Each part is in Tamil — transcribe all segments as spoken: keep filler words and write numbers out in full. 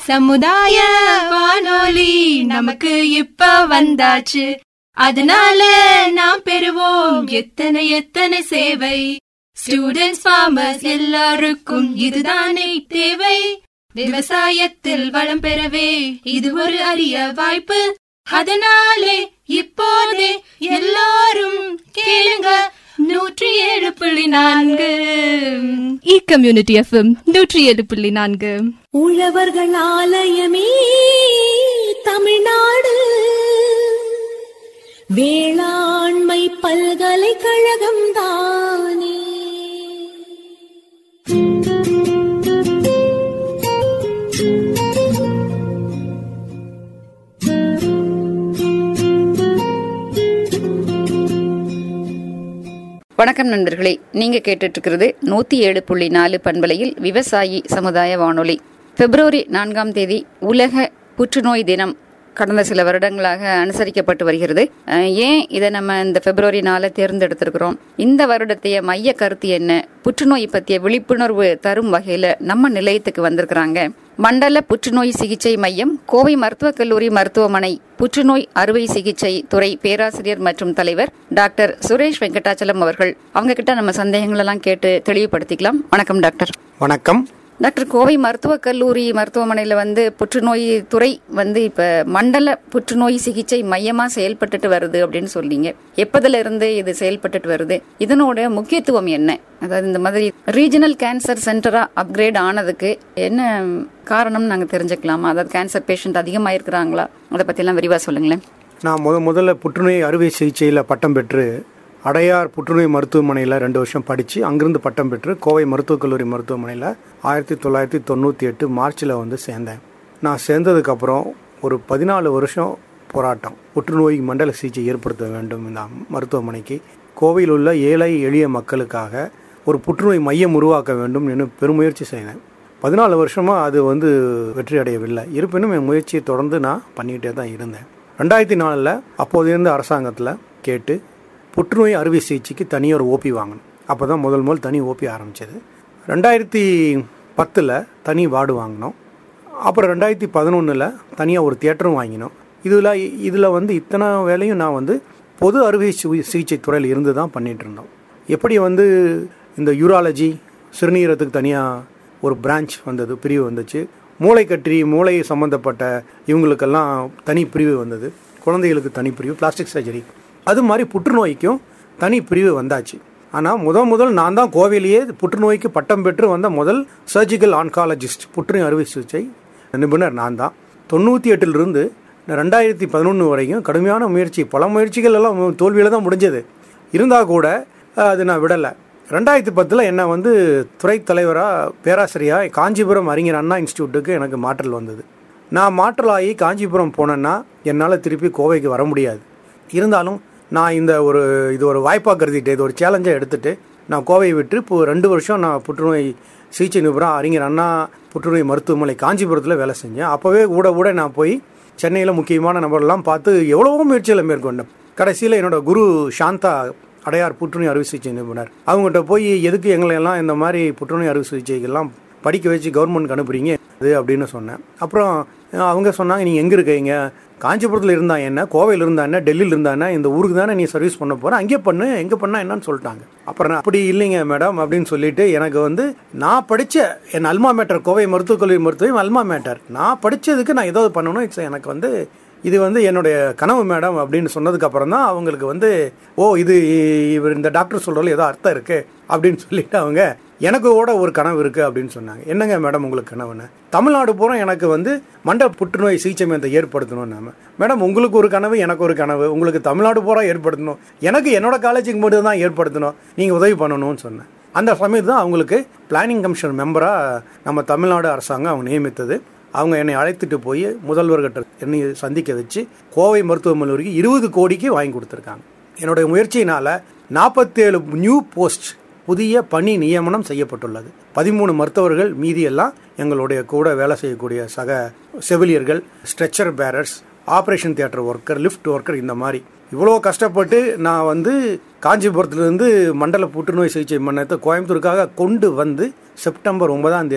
சமுதாய வானொலி நமக்கு இப்ப வந்தாச்சு, அதனால நாம் பெறுவோம் எத்தனை எத்தனை சேவை. ஸ்டூடெண்ட்ஸ், ஃபார்மர்ஸ் எல்லாருக்கும் இதுதானே தேவை. விவசாயத்தில் வளம் பெறவே இது ஒரு அரிய வாய்ப்பு. அதனாலே இப்போதே எல்லாரும் கேளுங்க நூற்றி ஏழு புள்ளி நான்கு இ கம்யூனிட்டி எஃப்எம் நூற்றி ஏழு புள்ளி நான்கு. உழவர்கள் ஆலயமே தமிழ்நாடு, வேளாண்மை பல்கலைக்கழகம் தானே. வணக்கம் நண்பர்களே, நீங்க கேட்டுட்டு இருக்கிறது நூத்தி ஏழு புள்ளி நாலு பண்பலையில் விவசாயி சமுதாய வானொலி. பிப்ரவரி நான்காம் தேதி உலக புற்றுநோய் தினம் கடந்த சில வருடங்களாக அனுசரிக்கப்பட்டு வருகிறது. ஏன் இதை நம்ம இந்த பிப்ரவரி நாளை தேர்ந்தெடுத்திருக்கிறோம்? இந்த வருடத்தைய மைய கருத்து என்ன? புற்றுநோய் பற்றிய விழிப்புணர்வு தரும் வகையில நம்ம நிலையத்துக்கு வந்திருக்கிறாங்க மண்டல புற்றுநோய் சிகிச்சை மையம், கோவை மருத்துவக் கல்லூரி மருத்துவமனை புற்றுநோய் அறுவை சிகிச்சை துறை பேராசிரியர் மற்றும் தலைவர் டாக்டர் சுரேஷ் வெங்கடாச்சலம் அவர்கள். அவங்க கிட்ட நம்ம சந்தேகங்கள் எல்லாம் கேட்டு தெளிவுபடுத்திக்கலாம். வணக்கம் டாக்டர். வணக்கம் டாக்டர். கோவை மருத்துவக் கல்லூரி மருத்துவமனையில் வந்து புற்றுநோய் துறை வந்து இப்ப மண்டல புற்றுநோய் சிகிச்சை மையமா செயல்பட்டுட்டு வருது அப்படின்னு சொல்லிங்க. எப்பதுல இருந்து இது செயல்பட்டுட்டு வருது? இதனோட முக்கியத்துவம் என்ன? அதாவது இந்த மாதிரி ரீஜனல் கேன்சர் சென்டரா அப்கிரேட் ஆனதுக்கு என்ன காரணம் நாங்க தெரிஞ்சுக்கலாமா? அதாவது கேன்சர் பேஷண்ட் அதிகமா இருக்கிறாங்களா? அதை பத்தி எல்லாம் விரிவா சொல்லுங்களேன். நான் முத முதல்ல புற்றுநோய் அறுவை சிகிச்சையில பட்டம் பெற்று அடையார் புற்றுநோய் மருத்துவமனையில் ரெண்டு வருஷம் படித்து அங்கிருந்து பட்டம் பெற்று கோவை மருத்துவக் கல்லூரி மருத்துவமனையில் ஆயிரத்தி தொள்ளாயிரத்தி தொண்ணூற்றி எட்டு மார்ச்சில் வந்து சேர்ந்தேன். நான் சேர்ந்ததுக்கப்புறம் ஒரு பதினாலு வருஷம் போராட்டம், புற்றுநோய் மண்டல சிகிச்சை ஏற்படுத்த வேண்டும் இந்த மருத்துவமனைக்கு. கோவையில் உள்ள ஏழை எளிய மக்களுக்காக ஒரு புற்றுநோய் மையம் உருவாக்க வேண்டும் என்று பெருமுயற்சி செய்தேன். பதினாலு வருஷமாக அது வந்து வெற்றி அடையவில்லை. இருப்பினும் என் முயற்சியை தொடர்ந்து நான் பண்ணிக்கிட்டே தான் இருந்தேன். ரெண்டாயிரத்தி நாலில் அப்போது இருந்த அரசாங்கத்தில் கேட்டு புற்றுநோய் அறுவை சிகிச்சைக்கு தனியாக ஒரு ஓபி வாங்கணும். அப்போ தான் முதல் முதல் தனி ஓபி ஆரம்பித்தது. ரெண்டாயிரத்தி பத்தில் தனி வார்டு வாங்கினோம். அப்புறம் ரெண்டாயிரத்தி பதினொன்றில் தனியாக ஒரு தியேட்டரும் வாங்கினோம். இதில் இதில் வந்து இத்தனை வேலையும் நான் வந்து பொது அறுவை சிகிச்சை துறையில் இருந்து தான் பண்ணிகிட்டு இருந்தோம். எப்படி வந்து இந்த யூராலஜி சிறுநீரத்துக்கு தனியாக ஒரு பிரான்ச் வந்தது, பிரிவு வந்துச்சு. மூளை கட்டி மூளை சம்மந்தப்பட்ட இவங்களுக்கெல்லாம் தனி பிரிவு வந்தது. குழந்தைகளுக்கு தனி பிரிவு, பிளாஸ்டிக் சர்ஜரி, அது மாதிரி புற்றுநோய்க்கும் தனி பிரிவு வந்தாச்சு. ஆனால் முதல் முதல் நான் தான் கோவையிலேயே புற்றுநோய்க்கு பட்டம் பெற்று வந்த முதல் சர்ஜிக்கல் ஆன்காலஜிஸ்ட், புற்றுநோய் அறுவை சிகிச்சை நிபுணர் நான் தான். தொண்ணூற்றி எட்டிலிருந்து ரெண்டாயிரத்தி பதினொன்று வரைக்கும் கடுமையான முயற்சி, பல முயற்சிகள் எல்லாம் தோல்வியில் தான் முடிஞ்சது. இருந்தால் கூட அது நான் விடலை. ரெண்டாயிரத்தி பத்தில் என்னை வந்து துறை தலைவராக பேராசிரியாக காஞ்சிபுரம் அறிஞர் அண்ணா இன்ஸ்டியூட்டுக்கு எனக்கு மாற்றல் வந்தது. நான் மாற்றலாகி காஞ்சிபுரம் போனேன்னா என்னால் திருப்பி கோவைக்கு வர முடியாது. இருந்தாலும் நான் இந்த ஒரு இது ஒரு வாய்ப்பாக கருதிட்டு, இது ஒரு சேலஞ்சாக எடுத்துகிட்டு நான் கோவையை விட்டு இப்போது ரெண்டு வருஷம் நான் புற்றுநோய் சிகிச்சை நிபுணர் அறிஞர் அண்ணா புற்றுநோய் மருத்துவமனை காஞ்சிபுரத்தில் வேலை செஞ்சேன். அப்போவே கூட கூட நான் போய் சென்னையில் முக்கியமான நபரெல்லாம் பார்த்து எவ்வளவோ முயற்சிகளை மேற்கொண்டேன். கடைசியில் என்னோட குரு சாந்தா, அடையார் புற்றுநோய் அறுவை சிகிச்சை நிபுணர், அவங்ககிட்ட போய் எதுக்கு எங்களையெல்லாம் இந்த மாதிரி புற்றுநோய் அறுவை சிகிச்சைக்கெல்லாம் படிக்க வச்சு கவர்மெண்ட் அனுப்புறீங்க அது அப்படின்னு சொன்னேன். அப்புறம் அவங்க சொன்னாங்க, நீங்கள் எங்கே இருக்கீங்க? காஞ்சிபுரத்தில் இருந்தா என்ன, கோவையில் இருந்தா என்ன, டெல்லியில் இருந்தா என்ன, இந்த ஊருக்கு தானே நீ சர்வீஸ் பண்ண போகிற, அங்கே பண்ணு, எங்கே பண்ணால் என்னன்னு சொல்லிட்டாங்க. அப்புறம் அப்படி இல்லைங்க மேடம் அப்படின்னு சொல்லிட்டு எனக்கு வந்து நான் படித்த என் அல்மா மேட்டர், கோவை மருத்துவக் கல்லூரி மருத்துவம் அல்மா மேட்டர், நான் படித்ததுக்கு நான் ஏதாவது பண்ணணும், இட்ஸ் எனக்கு வந்து இது வந்து என்னுடைய கனவு மேடம் அப்படின்னு சொன்னதுக்கப்புறம் தான் அவங்களுக்கு வந்து ஓ இது இவர் இந்த டாக்டர் சொல்கிறதுல ஏதோ அர்த்தம் இருக்குது அப்படின்னு சொல்லிட்டு அவங்க எனக்கு கூட ஒரு கனவு இருக்குது அப்படின்னு சொன்னாங்க. என்னங்க மேடம் உங்களுக்கு கனவுன்னு? தமிழ்நாடு பூரா எனக்கு வந்து மண்டல புற்றுநோய் சிகிச்சை மையத்தை ஏற்படுத்தணும். நாம மேடம் உங்களுக்கு ஒரு கனவு, எனக்கு ஒரு கனவு, உங்களுக்கு தமிழ்நாடு பூரா ஏற்படுத்தணும், எனக்கு என்னோட காலேஜுக்கு மட்டும் தான் ஏற்படுத்தணும், நீங்கள் உதவி பண்ணணும்னு சொன்னேன். அந்த சமயத்து தான் அவங்களுக்கு பிளானிங் கமிஷன் மெம்பராக நம்ம தமிழ்நாடு அரசாங்கம் அவங்க நியமித்தது. அவங்க என்னை அழைத்துட்டு போய் முதல்வர்கிட்ட என்னை சந்திக்க வச்சு கோவை மருத்துவமனைக்கு இருபது கோடிக்கு வாங்கி கொடுத்துருக்காங்க. என்னுடைய முயற்சியினால் நாற்பத்தேழு நியூ போஸ்ட், புதிய பணி நியமனம் செய்யப்பட்டுள்ளது. பதிமூணு மருத்துவர்கள், மீதி எல்லாம் எங்களுடைய கூட வேலை செய்யக்கூடிய சக செவிலியர்கள், stretcher bearers, operation theatre worker, lift worker, இந்த மாதிரி இவ்வளோ கஷ்டப்பட்டு நான் வந்து காஞ்சிபுரத்துலேருந்து மண்டல புற்றுநோய் சிகிச்சை மையத்தை கோயம்புத்தூருக்காக கொண்டு வந்து செப்டம்பர் ஒன்பதாம் தேதி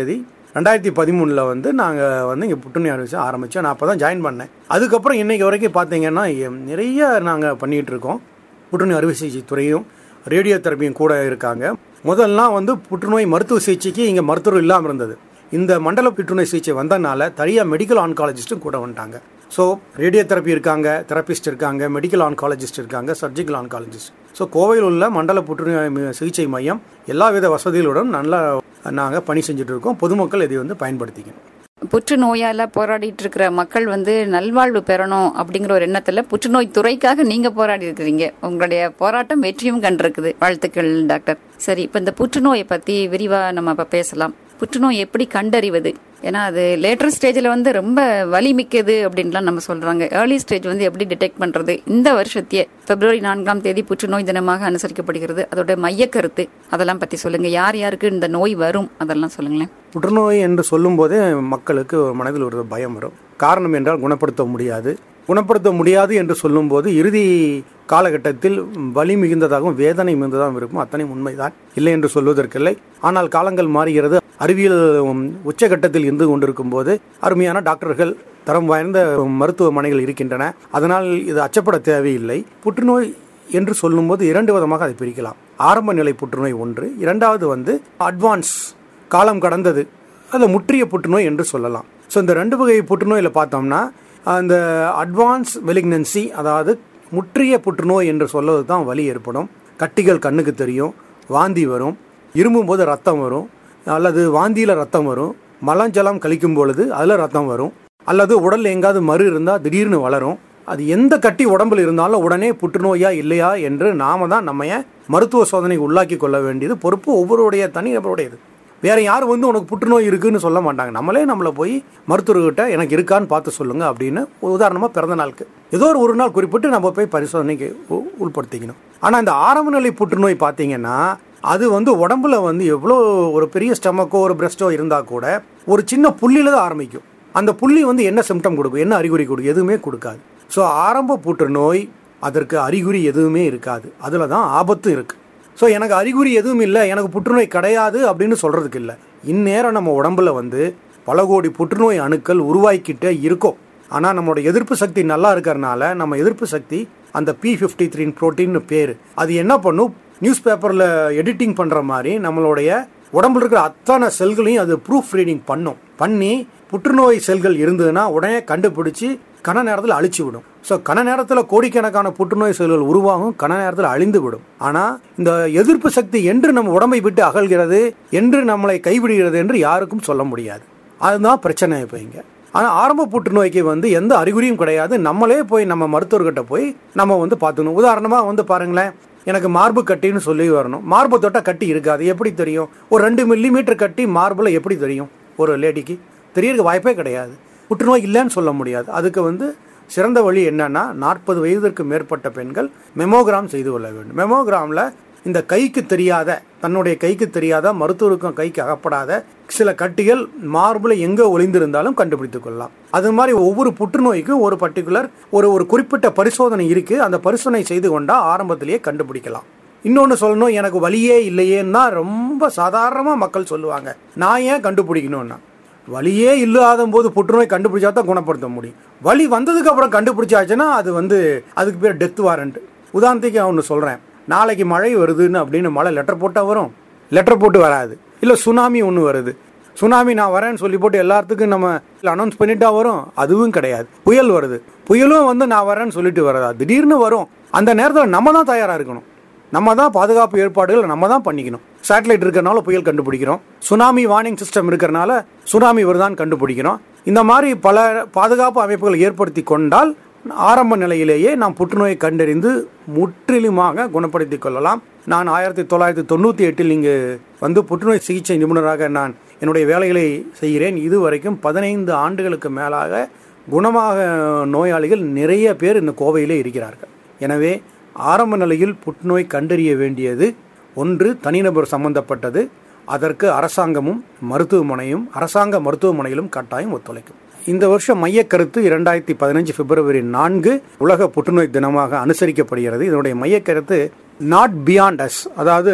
ரெண்டாயிரத்தி பதிமூணில் வந்து நாங்கள் வந்து இங்கே புற்றுநோய் அறுவை சிகிச்சை ஆரம்பித்தோம். நான் அப்போ தான் ஜாயின் பண்ணேன். அதுக்கப்புறம் இன்றைக்கி வரைக்கும் பார்த்தீங்கன்னா நிறைய நாங்கள் பண்ணிகிட்டு இருக்கோம். புற்றுநோய் அறுவை சிகிச்சை துறையும் ரேடியோ தெரப்பியும் கூட இருக்காங்க. முதல்லாம் வந்து புற்றுநோய் மருத்துவ சிகிச்சைக்கு இங்கே மருத்துவர் இல்லாமல் இருந்தது. இந்த மண்டல புற்றுநோய் சிகிச்சை வந்ததுனால தனியாக மெடிக்கல் ஆன்காலஜிஸ்ட்டும் கூட வந்துட்டாங்க. ஸோ ரேடியோ தெரப்பி இருக்காங்க, தெரப்பிஸ்ட் இருக்காங்க, மெடிக்கல் ஆன்காலஜிஸ்ட் இருக்காங்க, சர்ஜிக்கல் ஆன்காலஜிஸ்ட். ஸோ கோவையில் உள்ள மண்டல புற்றுநோய் சிகிச்சை மையம் எல்லா வித வசதிகளுடன் நல்லா நாங்கள் பணி செஞ்சுட்டு இருக்கோம். பொதுமக்கள் இதை வந்து பயன்படுத்திக்கணும். புற்றுநோயால போராடிட்டு இருக்கிற மக்கள் வந்து நல்வாழ்வு பெறணும் அப்படிங்கிற ஒரு எண்ணத்துல புற்றுநோய் துறைக்காக நீங்க போராடி இருக்கிறீங்க. உங்களுடைய போராட்டம் வெற்றியும் கண்டிருக்குது. வாழ்த்துக்கள் டாக்டர். சரி, இப்ப இந்த புற்றுநோயை பத்தி விரிவா நம்ம இப்ப பேசலாம். புற்றுநோய் எப்படி கண்டறிவது? ஏன்னா அது லேட்டர் ஸ்டேஜில் வந்து ரொம்ப வலிமிக்கது அப்படின்லாம் நம்ம சொல்றாங்க. ஏர்லி ஸ்டேஜ் வந்து எப்படி டிடெக்ட் பண்றது? இந்த வருஷத்தையே பிப்ரவரி நான்காம் தேதி புற்றுநோய் தினமாக அனுசரிக்கப்படுகிறது. அதோட மைய கருத்து அதெல்லாம் பத்தி சொல்லுங்க. யார் யாருக்கு இந்த நோய் வரும் அதெல்லாம் சொல்லுங்களேன். புற்றுநோய் என்று சொல்லும் போதே மக்களுக்கு மனதில் ஒரு பயம் வரும். காரணம் என்றால் குணப்படுத்த முடியாது. குணப்படுத்த முடியாது என்று சொல்லும்போது இறுதி காலகட்டத்தில் வலி மிகுந்ததாகவும் வேதனை மிகுந்ததாகவும் இருக்கும். அத்தனை உண்மைதான், இல்லை என்று சொல்வதற்கில்லை. ஆனால் காலங்கள் மாறுகிறது. அறிவியல் உச்சகட்டத்தில் இருந்து கொண்டிருக்கும் போது அருமையான டாக்டர்கள், தரம் வாய்ந்த மருத்துவமனைகள் இருக்கின்றன. அதனால் இது அச்சப்பட தேவையில்லை. புற்றுநோய் என்று சொல்லும்போது இரண்டு விதமாக அதை பிரிக்கலாம். ஆரம்ப நிலை புற்றுநோய் ஒன்று, இரண்டாவது வந்து அட்வான்ஸ் காலம் கடந்தது, அது முற்றிய புற்றுநோய் என்று சொல்லலாம். ஸோ இந்த ரெண்டு வகை புற்றுநோயில் பார்த்தோம்னா அந்த அட்வான்ஸ் மெலிக்னன்சி, அதாவது முற்றிய புற்றுநோய் என்று சொல்வது தான் வலி ஏற்படும். கட்டிகள் கண்ணுக்கு தெரியும், வாந்தி வரும், இருமும் போது ரத்தம் வரும், அல்லது வாந்தியில் ரத்தம் வரும், மலஞ்சலம் கழிக்கும் பொழுது அதில் ரத்தம் வரும், அல்லது உடலில் எங்காவது மறு இருந்தால் திடீர்னு வளரும். அது எந்த கட்டி உடம்பில் இருந்தாலும் உடனே புற்றுநோயா இல்லையா என்று நாம தான் நம்ம மருத்துவ சோதனைக்கு உள்ளாக்கி கொள்ள வேண்டியது பொறுப்பு ஒவ்வொருடைய தனிநபருடையது. வேற யாரும் வந்து உனக்கு புற்றுநோய் இருக்குன்னு சொல்ல மாட்டாங்க. நம்மளே நம்மளை போய் மருத்துவர்கிட்ட எனக்கு இருக்கான்னு பார்த்து சொல்லுங்க அப்படின்னு, உதாரணமாக பிறந்த நாளுக்கு ஏதோ ஒரு ஒரு நாள் குறிப்பிட்டு நம்ம போய் பரிசோதனைக்கு உட்படுத்திக்கணும். ஆனால் இந்த ஆரம்ப நிலை புற்றுநோய் பார்த்தீங்கன்னா அது வந்து உடம்புல வந்து எவ்வளோ ஒரு பெரிய ஸ்டமக்கோ ஒரு பிரெஸ்டோ இருந்தால் கூட ஒரு சின்ன புள்ளியில் தான் ஆரம்பிக்கும். அந்த புள்ளி வந்து என்ன சிம்டம் கொடுக்கும், என்ன அறிகுறி கொடுக்கும், எதுவுமே கொடுக்காது. ஸோ ஆரம்ப புற்றுநோய் அதற்கு அறிகுறி எதுவுமே இருக்காது. அதில் தான் ஆபத்து இருக்குது. ஸோ எனக்கு அறிகுறி எதுவும் இல்லை, எனக்கு புற்றுநோய் கிடையாது அப்படின்னு சொல்கிறதுக்கு இல்லை. இந்நேரம் நம்ம உடம்புல வந்து பல கோடி புற்றுநோய் அணுக்கள் உருவாக்கிட்டே இருக்கும். ஆனால் நம்மளோட எதிர்ப்பு சக்தி நல்லா இருக்கிறதுனால நம்ம எதிர்ப்பு சக்தி அந்த பி ஃபிஃப்டி த்ரீ ப்ரோட்டீன்னு பேர், அது என்ன பண்ணும், நியூஸ் பேப்பரில் எடிட்டிங் பண்ணுற மாதிரி நம்மளுடைய உடம்புல இருக்கிற அத்தனை செல்களையும் அது ப்ரூஃப் ரீடிங் பண்ணும். பண்ணி புற்றுநோய் செல்கள் இருந்ததுன்னா உடனே கண்டுபிடிச்சி கன நேரத்தில் அழிச்சு விடும். ஸோ கன நேரத்தில் கோடிக்கணக்கான புற்றுநோய் செல்கள் உருவாகும், கன நேரத்தில் அழிந்து விடும். ஆனால் இந்த எதிர்ப்பு சக்தி என்று நம்ம உடம்பை விட்டு அகல்கிறது, என்று நம்மளை கைவிடுகிறது என்று யாருக்கும் சொல்ல முடியாது. அதுதான் பிரச்சனை இப்போ இங்கே. ஆனால் ஆரம்ப புற்றுநோய்க்கு வந்து எந்த அறிகுறியும் கிடையாது. நம்மளே போய் நம்ம மருத்துவர்கிட்ட போய் நம்ம வந்து பார்த்துக்கணும். உதாரணமாக வந்து பாருங்களேன், எனக்கு மார்பு கட்டின்னு சொல்லி வரணும். மார்பு தொட்டால் கட்டி இருக்காது, எப்படி தெரியும்? ஒரு ரெண்டு மில்லி மீட்டர் கட்டி மார்பில் எப்படி தெரியும்? ஒரு லேடிக்கு தெரியறதுக்கு வாய்ப்பே கிடையாது. புற்றுநோய் இல்லைன்னு சொல்ல முடியாது. அதுக்கு வந்து சிறந்த வழி என்னன்னா, நாற்பது வயதிற்கு மேற்பட்ட பெண்கள் மெமோகிராம் செய்து கொள்ள வேண்டும். மெமோகிராமில் இந்த கைக்கு தெரியாத, தன்னுடைய கைக்கு தெரியாத, மருத்துவருக்கும் கைக்கு அகப்படாத சில கட்டிகள் மார்பில் எங்கே ஒளிந்திருந்தாலும் கண்டுபிடித்துக் கொள்ளலாம். அது மாதிரி ஒவ்வொரு புற்றுநோய்க்கும் ஒரு பர்டிகுலர் ஒரு ஒரு குறிப்பிட்ட பரிசோதனை இருக்குது. அந்த பரிசோதனை செய்து கொண்டால் ஆரம்பத்திலேயே கண்டுபிடிக்கலாம். இன்னொன்று சொல்லணும், எனக்கு வலியே இல்லையேன்னா ரொம்ப சாதாரணமாக மக்கள் சொல்லுவாங்க. நான் ஏன் கண்டுபிடிக்கணும்னா, வலியே இல்லாத போது புற்றுநோய் கண்டுபிடிச்சா தான் குணப்படுத்த முடியும். வலி வந்ததுக்கு அப்புறம் கண்டுபிடிச்சாச்சுன்னா அது வந்து அதுக்கு பேர் டெத் வாரண்ட். உதாரணத்துக்கு நான் ஒன்று சொல்கிறேன், நாளைக்கு மழை வருதுன்னு அப்படின்னு மழை லெட்டர் போட்டால் வரும்? லெட்டர் போட்டு வராது. இல்லை சுனாமி ஒன்று வருது, சுனாமி நான் வரேன்னு சொல்லி போட்டு எல்லாத்துக்கும் நம்ம அனௌன்ஸ் பண்ணிட்டா வரும்? அதுவும் கிடையாது. புயல் வருது, புயலும் வந்து நான் வரேன்னு சொல்லிட்டு வரதா? திடீர்னு வரும். அந்த நேரத்தில் நம்ம தான் தயாராக இருக்கணும். நம்ம தான் பாதுகாப்பு ஏற்பாடுகள் நம்ம தான் பண்ணிக்கணும். சேட்டலைட் இருக்கிறனால புயல் கண்டுபிடிக்கிறோம், சுனாமி வார்னிங் சிஸ்டம் இருக்கிறனால சுனாமி வருதான்னு கண்டுபிடிக்கிறோம். இந்த மாதிரி பல பாதுகாப்பு அமைப்புகள் ஏற்படுத்தி கொண்டால் ஆரம்ப நிலையிலேயே நாம் புற்றுநோயை கண்டறிந்து முற்றிலுமாக குணப்படுத்தி கொள்ளலாம். நான் ஆயிரத்தி தொள்ளாயிரத்தி தொண்ணூற்றி எட்டில் இங்கு வந்து புற்றுநோய் சிகிச்சை நிபுணராக நான் என்னுடைய வேலைகளை செய்கிறேன். இதுவரைக்கும் பதினைந்து ஆண்டுகளுக்கு மேலாக குணமாக நோயாளிகள் நிறைய பேர் இந்த கோவையிலே இருக்கிறார்கள். எனவே ஆரம்ப நிலையில் புற்றுநோய் கண்டறிய வேண்டியது ஒன்று தனிநபர் சம்பந்தப்பட்டது. அதற்கு அரசாங்கமும் மருத்துவமனையும் அரசாங்க மருத்துவமனையிலும் கட்டாயம் ஒத்துழைக்கும். இந்த வருஷம் மைய கருத்து இரண்டாயிரத்தி பதினஞ்சு பிப்ரவரி நான்கு உலக புற்றுநோய் தினமாக அனுசரிக்கப்படுகிறது. இதனுடைய மைய கருத்து நாட் பியாண்ட் அஸ், அதாவது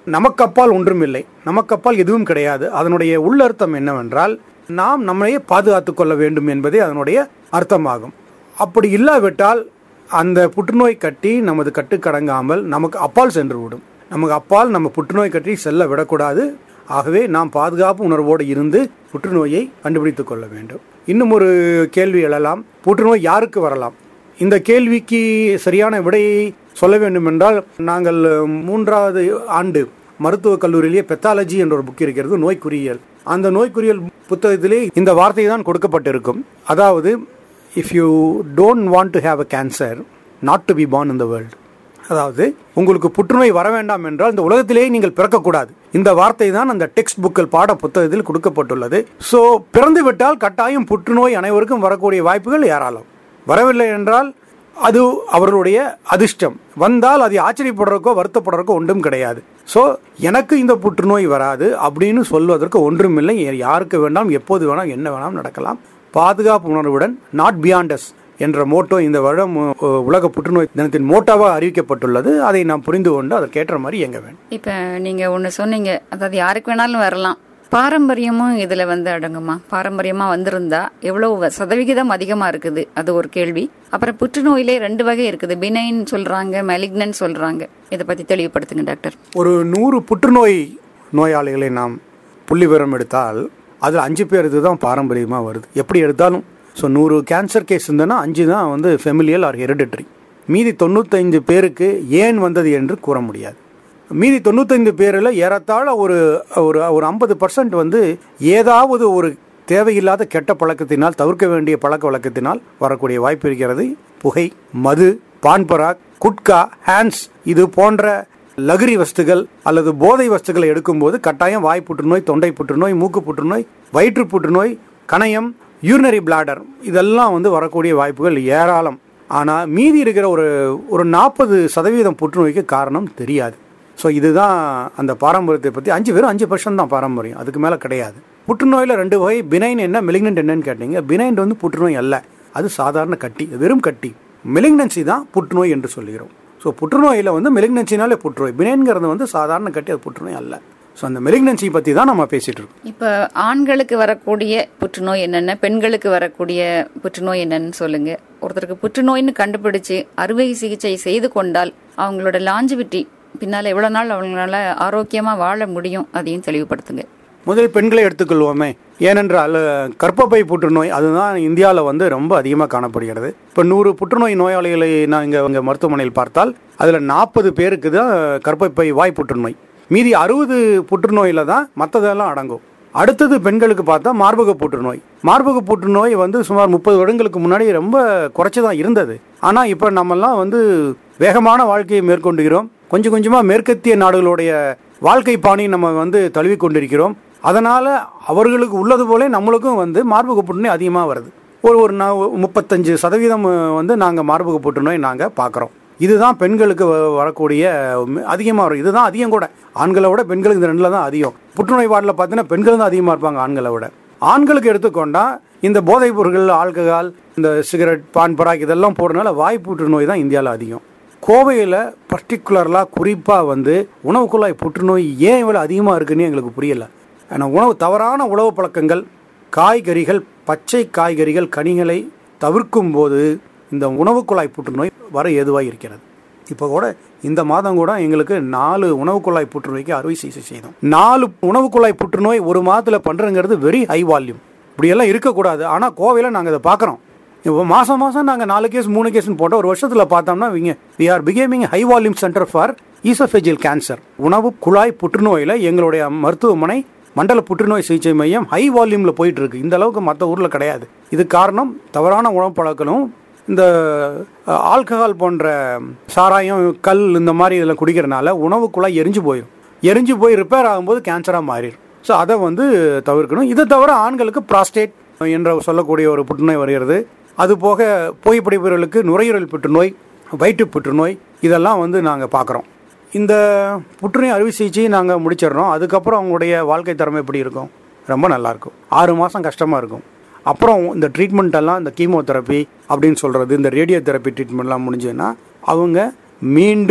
நமக்கப்பால் ஒன்றும் இல்லை, நமக்கப்பால் எதுவும் கிடையாது. அதனுடைய உள்ளர்த்தம் என்னவென்றால் நாம் நம்மையே பாதுகாத்துக் கொள்ள வேண்டும் என்பதே அதனுடைய அர்த்தமாகும். அப்படி இல்லாவிட்டால் அந்த புற்றுநோய் கட்டி நமது கட்டுக்கடங்காமல் நமக்கு அப்பால் சென்று விடும். நமக்கு அப்பால் நம்ம புற்றுநோய் கட்டி செல்ல விடக்கூடாது. ஆகவே நாம் பாதுகாப்பு உணர்வோடு இருந்து புற்றுநோயை கண்டுபிடித்துக் கொள்ள வேண்டும். இன்னும் ஒரு கேள்வி எழலாம், புற்றுநோய் யாருக்கு வரலாம்? இந்த கேள்விக்கு சரியான விடையை சொல்ல வேண்டும் என்றால், நாங்கள் மூன்றாவது ஆண்டு மருத்துவக் கல்லூரியிலேயே பெத்தாலஜி என்ற ஒரு புக் இருக்கிறது, நோய்க்குறியியல். அந்த நோய்க்குறியியல் புத்தகத்திலே இந்த வார்த்தை தான் கொடுக்கப்பட்டிருக்கும். அதாவது, if you don't want to have a cancer, not to be born in the world. அதாவது, உங்களுக்கு புற்றுநோய் வர வேண்டாம் என்றால் இந்த உலகத்திலேயே நீங்கள் பிறக்கக்கூடாது. இந்த வார்த்தை தான் அந்த டெக்ஸ்ட் புக்கில் பாட புத்தகத்தில் கொடுக்கப்பட்டுள்ளது. ஸோ பிறந்து விட்டால் கட்டாயம் புற்றுநோய் அனைவருக்கும் வரக்கூடிய வாய்ப்புகள் ஏராளம். வரவில்லை என்றால் அது அவர்களுடைய அதிர்ஷ்டம். வந்தால் அது ஆச்சரியப்படுறதுக்கோ வருத்தப்படுறதுக்கோ ஒன்றும் கிடையாது. ஸோ எனக்கு இந்த புற்றுநோய் வராது அப்படின்னு சொல்வதற்கு ஒன்றும் இல்லை. யாருக்கு வேண்டாம், எப்போது வேணாம், என்ன வேணாம் நடக்கலாம். பாதுகாப்பு உணர்வுடன் நாட் பியாண்ட் அஸ் என்ற மோட்டோ இந்த வருடம் உலக புற்றுநோய் தினத்தின் மோட்டோவாக அறிவிக்கப்பட்டுள்ளது. அதை நாம் புரிந்து கொண்டு அதற்கேற்ற மாதிரி இயங்க வேண்டும். இப்போ நீங்கள் ஒன்று சொன்னீங்க, அதாவது யாருக்கு வேணாலும் வரலாம். பாரம்பரியமும் இதில் வந்து அடங்குமா? பாரம்பரியமாக வந்திருந்தா எவ்வளோ சதவிகிதம் அதிகமாக இருக்குது, அது ஒரு கேள்வி. அப்புறம் புற்றுநோயிலே ரெண்டு வகை இருக்குது, பினைன் சொல்கிறாங்க, மெலிக்னன்ட் சொல்கிறாங்க. இதை பற்றி தெளிவுபடுத்துங்க டாக்டர். ஒரு நூறு புற்றுநோய் நோயாளிகளை நாம் புள்ளி விவரம் எடுத்தால் அதில் அஞ்சு பேர் இதுதான் பாரம்பரியமாக வருது. எப்படி எடுத்தாலும் ஸோ நூறு கேன்சர் கேஸ் இருந்ததுன்னா அஞ்சு தான் வந்து ஃபெமிலியல் ஆர் ஹெரிடிட்ரி. மீதி தொண்ணூத்தைந்து பேருக்கு ஏன் வந்தது என்று கூற முடியாது. மீதி தொண்ணூத்தைந்து பேரில் ஏறத்தாழ ஒரு ஒரு ஒரு ஐம்பது பர்சன்ட் வந்து ஏதாவது ஒரு தேவையில்லாத கெட்ட பழக்கத்தினால், தவிர்க்க வேண்டிய பழக்க வழக்கத்தினால் வரக்கூடிய வாய்ப்பு இருக்கிறது. புகை, மது, பான்பராக், குட்கா, ஹேண்ட்ஸ் இது போன்ற லகரி வஸ்துகள் அல்லது போதை வஸ்துக்களை எடுக்கும்போது கட்டாயம் வாய் புற்றுநோய், தொண்டை புற்றுநோய், மூக்கு புற்றுநோய், வயிற்று புற்றுநோய், கணையம், யூரினரி பிளாடர் இதெல்லாம் வந்து வரக்கூடிய வாய்ப்புகள் ஏராளம். ஆனால் மீதி இருக்கிற ஒரு ஒரு நாற்பது சதவீதம் புற்றுநோய்க்கு காரணம் தெரியாது. ஸோ இதுதான் அந்த பாரம்பரியத்தை பற்றி. அஞ்சு பேரும் அஞ்சு பர்சன்ட் தான் பாரம்பரியம், அதுக்கு மேலே கிடையாது. புற்றுநோயில் ரெண்டு வகை, பினைன் என்ன, மெலிக்னன்ட் என்னன்னு கேட்டீங்க. பினைன் வந்து புற்றுநோய் அல்ல, அது சாதாரண கட்டி, வெறும் கட்டி. மெலிக்னன்சி தான் புற்றுநோய் என்று சொல்கிறோம். ஸோ புற்றுநோயில் வந்து மெலிக்னன்சினாலே புற்றுநோய், பினைன்கிறது வந்து சாதாரண கட்டி, அது புற்றுநோய் அல்ல. ஸோ அந்த மெலிக்னன்சி பற்றி தான் நம்ம பேசிகிட்டு இருக்கோம். இப்போ ஆண்களுக்கு வரக்கூடிய புற்றுநோய் என்னென்ன, பெண்களுக்கு வரக்கூடிய புற்றுநோய் என்னன்னு சொல்லுங்கள். ஒருத்தருக்கு புற்றுநோய்னு கண்டுபிடிச்சு அறுவை சிகிச்சை செய்து கொண்டால் அவங்களோட லாஞ்சிவிட்டி பின்னால் எவ்வளோ நாள் அவங்களால ஆரோக்கியமாக வாழ முடியும், அதையும் தெளிவுபடுத்துங்க. முதல் பெண்களை எடுத்துக்கொள்வோமே. ஏனென்றால் கர்ப்பப்பை புற்றுநோய் அதுதான் இந்தியாவில் வந்து ரொம்ப அதிகமாக காணப்படுகிறது. இப்போ நூறு புற்றுநோய் நோயாளிகளை நான் இங்கே இங்கே மருத்துவமனையில் பார்த்தால் அதில் நாற்பது பேருக்கு தான் கர்ப்பப்பை வாய் புற்றுநோய். மீதி அறுபது புற்றுநோயில் தான் மற்றதெல்லாம் அடங்கும். அடுத்தது பெண்களுக்கு பார்த்தா மார்பக புற்றுநோய். மார்பக புற்றுநோய் வந்து சுமார் முப்பது வருடங்களுக்கு முன்னாடி ரொம்ப குறைச்சி தான் இருந்தது. ஆனால் இப்போ நம்மெல்லாம் வந்து வேகமான வாழ்க்கையை மேற்கொண்டுகிறோம். கொஞ்சம் கொஞ்சமாக மேற்கத்திய நாடுகளுடைய வாழ்க்கை பாணி நம்ம வந்து தழுவி கொண்டிருக்கிறோம். அதனால் அவர்களுக்கு உள்ளது போல நம்மளுக்கும் வந்து மார்பக புற்றுநோய் அதிகமாக வருது. ஒரு ஒரு முப்பத்தஞ்சு சதவீதம் வந்து நாங்கள் மார்பக புற்றுநோய் நாங்கள் பார்க்குறோம். இதுதான் பெண்களுக்கு வரக்கூடிய அதிகமாக வரும். இதுதான் அதிகம் கூட, ஆண்களை விட பெண்களுக்கு இந்த ரெண்டில் தான் அதிகம். புற்றுநோய் வார்டில் பார்த்தீங்கன்னா பெண்கள் தான் அதிகமாக இருப்பாங்க ஆண்களை விட. ஆண்களுக்கு எடுத்துக்கொண்டால் இந்த போதைப் பொருட்கள், ஆல்கஹால், இந்த சிகரெட், பான் பராக் இதெல்லாம் போடுறதுனால வாய் புற்றுநோய் தான் இந்தியாவில் அதிகம். கோவையில் பர்டிகுலர்லாக குறிப்பாக வந்து உணவு குழாய் புற்றுநோய் ஏன் இவ்வளோ அதிகமாக இருக்குன்னு எங்களுக்கு புரியலை. ஏன்னா உணவு தவறான உணவு பழக்கங்கள், காய்கறிகள், பச்சை காய்கறிகள், கனிகளை தவிர்க்கும் போது இந்த உணவு குழாய் புற்றுநோய் வர ஏதுவாக இருக்கிறது. இப்போ கூட இந்த மாதம் கூட எங்களுக்கு நாலு உணவு குழாய் புற்றுநோய்க்கு அறுவை சிகிச்சை செய்தோம். நாலு உணவு குழாய் புற்றுநோய் ஒரு மாதத்தில் பண்ணுறங்கிறது வெரி ஹை வால்யூம். இப்படியெல்லாம் இருக்கக்கூடாது. ஆனால் கோவையில் நாங்கள் இதை பார்க்குறோம். இப்போ மாதம் மாதம் நாங்கள் நாலு கேஸ் மூணு கேஸ்ன்னு போட்டோம். ஒரு வருஷத்தில் பார்த்தோம்னா இங்கே we are becoming high volume centre for oesophageal cancer. உணவு குழாய் புற்றுநோயில் எங்களுடைய மருத்துவமனை மண்டல புற்றுநோய் சிகிச்சை மையம் ஹை வால்யூமில் போயிட்டு இருக்கு. இந்த அளவுக்கு மற்ற ஊரில் கிடையாது. இது காரணம் தவறான உணவு பழக்கமும், இந்த ஆல்கஹால் போன்ற சாராயம், கல் இந்த மாதிரி இதெல்லாம் குடிக்கிறனால உணவு குழாய் எரிஞ்சு போயிடும். எரிஞ்சு போய் ரிப்பேர் ஆகும்போது கேன்சராக மாறிடும். ஸோ அதை வந்து தவிர்க்கணும். இதை தவிர ஆண்களுக்கு ப்ராஸ்டேட் என்ற சொல்லக்கூடிய ஒரு புற்றுநோய் வருகிறது. அதுபோக புகைப்பிடிப்பவர்களுக்கு நுரையீரல் புற்றுநோய், வயிற்று புற்றுநோய் இதெல்லாம் வந்து நாங்கள் பார்க்குறோம். இந்த புற்றுநோய் அறுவை சிகிச்சையை நாங்கள் முடிச்சிடறோம். அதுக்கப்புறம் அவங்களுடைய வாழ்க்கை தரம் எப்படி இருக்கும்? ரொம்ப நல்லாயிருக்கும். ஆறு மாதம் கஷ்டமாக இருக்கும். அப்புறம் இந்த ட்ரீட்மெண்ட்டெல்லாம், இந்த கீமோதெரப்பி அப்படின்னு சொல்கிறது, இந்த ரேடியோ தெரப்பி ட்ரீட்மெண்ட்லாம் முடிஞ்சதுன்னா அவங்க மீண்டும்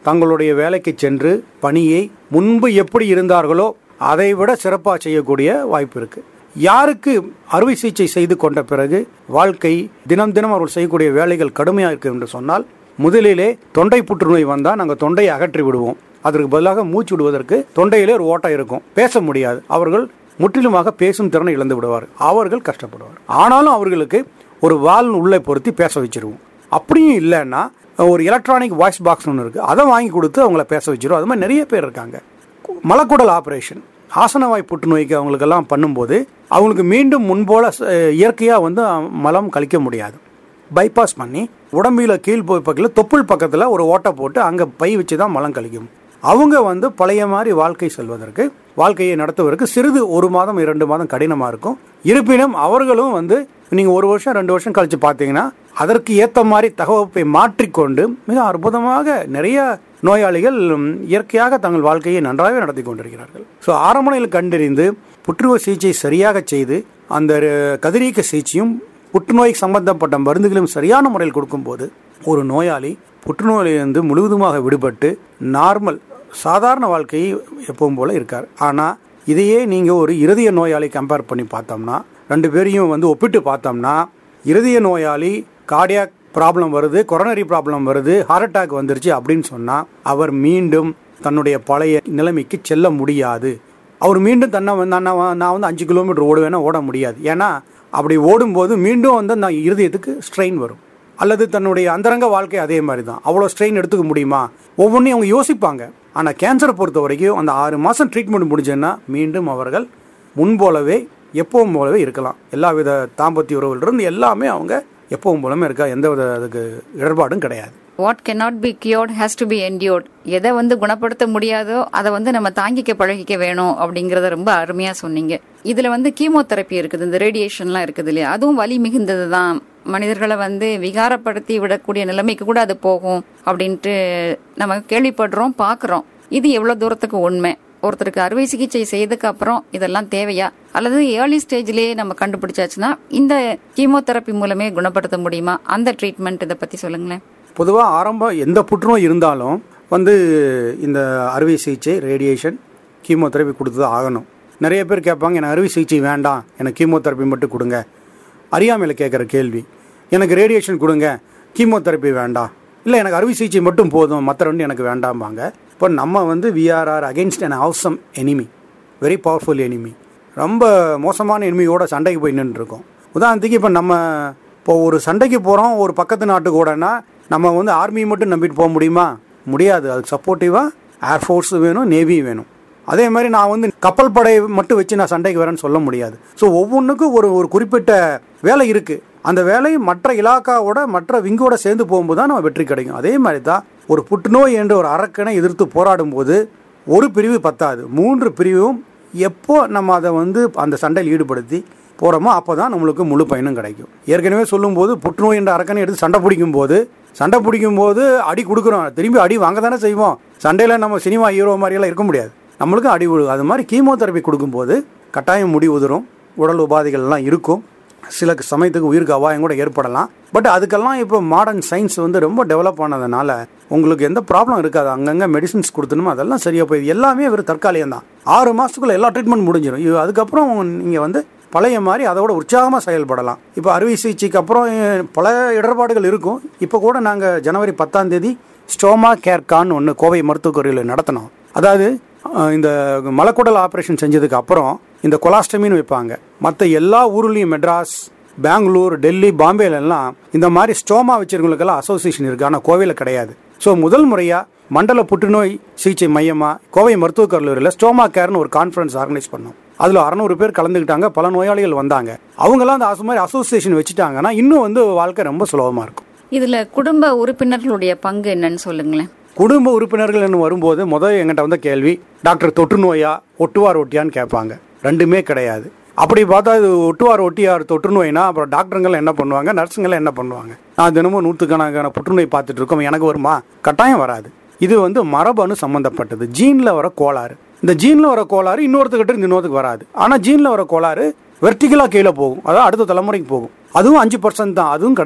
தங்களுடைய வேலைக்கு சென்று பணியை முன்பு எப்படி இருந்தார்களோ அதை விட சிறப்பாக செய்யக்கூடிய வாய்ப்பு இருக்குது. யாருக்கு அறுவை சிகிச்சை செய்து கொண்ட பிறகு வாழ்க்கை தினம் தினம் அவர்கள் செய்யக்கூடிய வேலைகள் கடுமையாக இருக்குது என்று சொன்னால், முதலிலே தொண்டை புற்றுநோய் வந்தால் நாங்கள் தொண்டையை அகற்றி விடுவோம். அதற்கு பதிலாக மூச்சு விடுவதற்கு தொண்டையிலே ஒரு ஓட்டை இருக்கும், பேச முடியாது. அவர்கள் முற்றிலுமாக பேசும் திறனை இழந்து விடுவார், அவர்கள் கஷ்டப்படுவார். ஆனாலும் அவர்களுக்கு ஒரு வால் உள்ளே பொருத்தி பேச வச்சிருவோம். அப்படியும் இல்லைன்னா ஒரு எலக்ட்ரானிக் வாய்ஸ் பாக்ஸ் ஒன்று இருக்குது, அதை வாங்கி கொடுத்து அவங்கள பேச வச்சிருவோம். அது மாதிரி நிறைய பேர் இருக்காங்க. மலக்குடல் ஆப்ரேஷன், ஆசனவாய் புற்றுநோய்க்கு அவங்களுக்கெல்லாம் பண்ணும்போது அவங்களுக்கு மீண்டும் முன்போல இயற்கையாக வந்து மலம் கழிக்க முடியாது. பைபாஸ் பண்ணி உடம்பில் கீழ் பக்கத்தில் தொப்புள் பக்கத்தில் ஒரு ஓட்டை போட்டு அங்கே பை வச்சு தான் மலம் கழிக்கும். அவங்க வந்து பழைய மாதிரி வாழ்க்கை செல்வதற்கு, வாழ்க்கையை நடத்துவதற்கு சிறிது ஒரு மாதம் இரண்டு மாதம் கடினமாக இருக்கும். இருப்பினும் அவர்களும் வந்து நீங்கள் ஒரு வருஷம் ரெண்டு வருஷம் கழித்து பார்த்தீங்கன்னா அதற்கு ஏற்ற மாதிரி தகவப்பை மாற்றிக்கொண்டு மிக அற்புதமாக நிறைய நோயாளிகள் இயற்கையாக தங்கள் வாழ்க்கையை நன்றாகவே நடத்தி கொண்டிருக்கிறார்கள். ஸோ ஆரம்பத்தில் கண்டறிந்து புற்றுநோய் சிகிச்சை சரியாக செய்து அந்த கதிரியக்க சிகிச்சையும் புற்றுநோய் சம்பந்தப்பட்ட மருந்துகளையும் சரியான முறையில் கொடுக்கும்போது ஒரு நோயாளி புற்றுநோயிலிருந்து முழுவதுமாக விடுபட்டு நார்மல் சாதாரண வாழ்க்கையை எப்பவும் போல இருக்கார். ஆனால் இதையே நீங்கள் ஒரு இருதய நோயாளி கம்பேர் பண்ணி பார்த்தோம்னா, ரெண்டு பேரையும் வந்து ஒப்பிட்டு பார்த்தோம்னா, இருதய நோயாளி கார்டியாக் ப்ராப்ளம் வருது, கொரோனரி ப்ராப்ளம் வருது, ஹார்ட் அட்டாக் வந்துருச்சு அப்படின்னு சொன்னால் அவர் மீண்டும் தன்னுடைய பழைய நிலைமைக்கு செல்ல முடியாது. அவர் மீண்டும் தன்னை வந்து நான் வந்து அஞ்சு கிலோமீட்டர் ஓடுவேன்னா ஓட முடியாது. ஏன்னா அப்படி ஓடும்போது மீண்டும் வந்து அந்த இருதயத்துக்கு ஸ்ட்ரெயின் வரும். அல்லது தன்னுடைய அந்தரங்க வாழ்க்கை அதே மாதிரி தான், அவ்வளோ ஸ்ட்ரெயின் எடுத்துக்க முடியுமா ஒவ்வொன்றையும் அவங்க யோசிப்பாங்க. ஆனால் கேன்சரை பொறுத்த வரைக்கும் அந்த ஆறு மாதம் ட்ரீட்மெண்ட் முடிஞ்சதுன்னா மீண்டும் அவர்கள் முன்போலவே எப்பவும் போலவே இருக்கலாம். எல்லா வித தாம்பத்திய உறவுகளிலிருந்து எல்லாமே அவங்க எப்பவும் போலவே இருக்கா, எந்த வித அதுக்கு இடர்பாடும் கிடையாது. What cannot be cured has to be endured. எதை வந்து குணப்படுத்த முடியாதோ அதை வந்து நம்ம தாங்கிக்க பழகிக்க வேணும் அப்படிங்கறத ரொம்ப அருமையா சொன்னீங்க. இதுல வந்து கீமோதெரப்பி இருக்குது, இந்த ரேடியேஷன்லாம் இருக்குது இல்லையா, அதுவும் வலி மிகுந்தது தான். மனிதர்களை வந்து விகாரப்படுத்தி விடக்கூடிய நிலைமைக்கு கூட அது போகும் அப்படின்ட்டு நம்ம கேள்விப்படுறோம், பாக்குறோம். இது எவ்வளவு தூரத்துக்கு உண்மை? ஒருத்தருக்கு அறுவை சிகிச்சை செய்ததுக்கு அப்புறம் இதெல்லாம் தேவையா, அல்லது ஏர்லி ஸ்டேஜ்லயே நம்ம கண்டுபிடிச்சாச்சுன்னா இந்த கீமோதெரப்பி மூலமே குணப்படுத்த முடியுமா? அந்த ட்ரீட்மெண்ட் இதை பத்தி சொல்லுங்களேன். பொதுவாக ஆரம்பம் எந்த புற்றுநோய் இருந்தாலும் வந்து இந்த அறுவை சிகிச்சை, ரேடியேஷன், கீமோதெரப்பி கொடுத்து தான் ஆகணும். நிறைய பேர் கேட்பாங்க, எனக்கு அறுவை சிகிச்சை வேண்டாம், எனக்கு கீமோதெரப்பி மட்டும் கொடுங்க. அறியாமையில் கேட்குற கேள்வி. எனக்கு ரேடியேஷன் கொடுங்க, கீமோதெரப்பி வேண்டாம், இல்லை எனக்கு அறுவை சிகிச்சை மட்டும் போதும், மற்ற ரெண்டு எனக்கு வேண்டாம்பாங்க. இப்போ நம்ம வந்து we are are against an awesome enemy, very powerful enemy. ரொம்ப மோசமான எனிமியோட சண்டைக்கு போய் நின்றுருக்கோம். உதாரணத்துக்கு இப்போ நம்ம இப்போ ஒரு சண்டைக்கு போகிறோம் ஒரு பக்கத்து நாட்டுக்கு கூடனா நம்ம வந்து ஆர்மியை மட்டும் நம்பிட்டு போக முடியுமா? முடியாது. அதுக்கு சப்போர்ட்டிவாக ஏர்ஃபோர்ஸ் வேணும், நேவி வேணும். அதே மாதிரி நான் வந்து கப்பல் படை மட்டும் வச்சு நான் சண்டைக்கு வரேன்னு சொல்ல முடியாது. ஸோ ஒவ்வொன்றுக்கும் ஒரு ஒரு குறிப்பிட்ட வேலை இருக்குது. அந்த வேலை மற்ற இலாக்காவோட மற்ற விங்கோட சேர்ந்து போகும்போது தான் நம்ம வெற்றி கிடைக்கும். அதே மாதிரி தான் ஒரு புற்றுநோய் என்ற ஒரு அரக்கனை எதிர்த்து போராடும் போது ஒரு பிரிவு பத்தாது, மூன்று பிரிவும் எப்போ நம்ம அதை வந்து அந்த சண்டையில் ஈடுபடுத்தி போகிறோமோ அப்போ தான் நம்மளுக்கு முழு பயனும் கிடைக்கும். ஏற்கனவே சொல்லும்போது புற்றுநோய் என்ற அரக்கனை எடுத்து சண்டை பிடிக்கும் போது சண்டை பிடிக்கும் போது அடி கொடுக்குறோம், திரும்பி அடி வாங்க தானே செய்வோம். சண்டையில் நம்ம சினிமா ஹீரோ மாதிரியெல்லாம் இருக்க முடியாது, நம்மளுக்கு அடி விழுகும். அது மாதிரி கீமோதெரப்பி கொடுக்கும்போது கட்டாயம் முடி உதிரும், உடல் உபாதைகள்லாம் இருக்கும், சில சமயத்துக்கு உயிருக்கு அபாயம் கூட ஏற்படலாம். பட் அதுக்கெல்லாம் இப்போ மாடர்ன் சயின்ஸ் வந்து ரொம்ப டெவலப் ஆனதுனால உங்களுக்கு எந்த ப்ராப்ளம் இருக்காது. அங்கங்கே மெடிசின்ஸ் கொடுத்தணுமோ அதெல்லாம் சரியாக போயிடுது. எல்லாமே வெறும் தற்காலிகம் தான். ஆறு மாதத்துக்குள்ளே எல்லா ட்ரீட்மெண்ட் முடிஞ்சிடும். அதுக்கப்புறம் நீங்கள் வந்து பழைய மாதிரி அதோட உற்சாகமாக செயல்படலாம். இப்போ அறுவை சிகிச்சைக்கு அப்புறம் பல இடர்பாடுகள் இருக்கும். இப்போ கூட நாங்கள் ஜனவரி பத்தாம் தேதி ஸ்டோமா கேர் கான் ஒன்று கோவை மருத்துவக் கல்லூரியில் நடத்தினோம். அதாவது இந்த மலக்குடல் ஆப்ரேஷன் செஞ்சதுக்கு அப்புறம் இந்த கொலாஸ்டமின்னு வைப்பாங்க. மற்ற எல்லா ஊர்லேயும் மெட்ராஸ், பெங்களூர், டெல்லி, பாம்பேலெல்லாம் இந்த மாதிரி ஸ்டோமா வச்சிருக்கவங்களுக்கெல்லாம் அசோசியேஷன் இருக்குது. ஆனால் கோவையில் கிடையாது. ஸோ முதல் முறையாக மண்டல புற்றுநோய் சிகிச்சை மையமாக கோவை மருத்துவக் கல்லூரியில் ஸ்டோமா கேர்னு ஒரு கான்ஃபரன்ஸ் ஆர்கனைஸ் பண்ணோம். அதில் அறுநூறு பேர் கலந்துக்கிட்டாங்க, பல நோயாளிகள் வந்தாங்க. அவங்களாம் அந்த ஆசு மாதிரி அசோசியேஷன் வச்சுட்டாங்கன்னா இன்னும் வந்து வாழ்க்கை ரொம்ப சுலபமாக இருக்கும். இதில் குடும்ப உறுப்பினர்களுடைய பங்கு என்னன்னு சொல்லுங்களேன். குடும்ப உறுப்பினர்கள் என்று வரும்போது முதல் எங்கிட்ட வந்த கேள்வி, டாக்டர் தொற்று நோயா ஒட்டுவார் ஒட்டியான்னு கேட்பாங்க. ரெண்டுமே கிடையாது. அப்படி பார்த்தா இது ஒட்டுவார் ஒட்டியார் தொற்று நோய்னா அப்புறம் டாக்டருங்கள் என்ன பண்ணுவாங்க, நர்ஸுங்களை என்ன பண்ணுவாங்க? நான் தினமும் நூற்றுக்கணக்கான புற்றுநோய் பார்த்துட்டு இருக்கோம், எனக்கு வருமா? கட்டாயம் வராது. இது வந்து மரபணு சம்பந்தப்பட்டது, ஜீனில் வர கோளாறு. இந்த ஜீனில் வர கோளாறு இன்னொருத்துக்கிட்ட இருந்து இன்னொருத்துக்கு வராது. ஆனால் ஜீனில் வர கோளாறு வெர்டிகலாக கீழே போகும், அதாவது அடுத்த தலைமுறைக்கு போகும். அதுவும் அஞ்சு பர்சன்ட் தான், அதுவும் கிடையாது.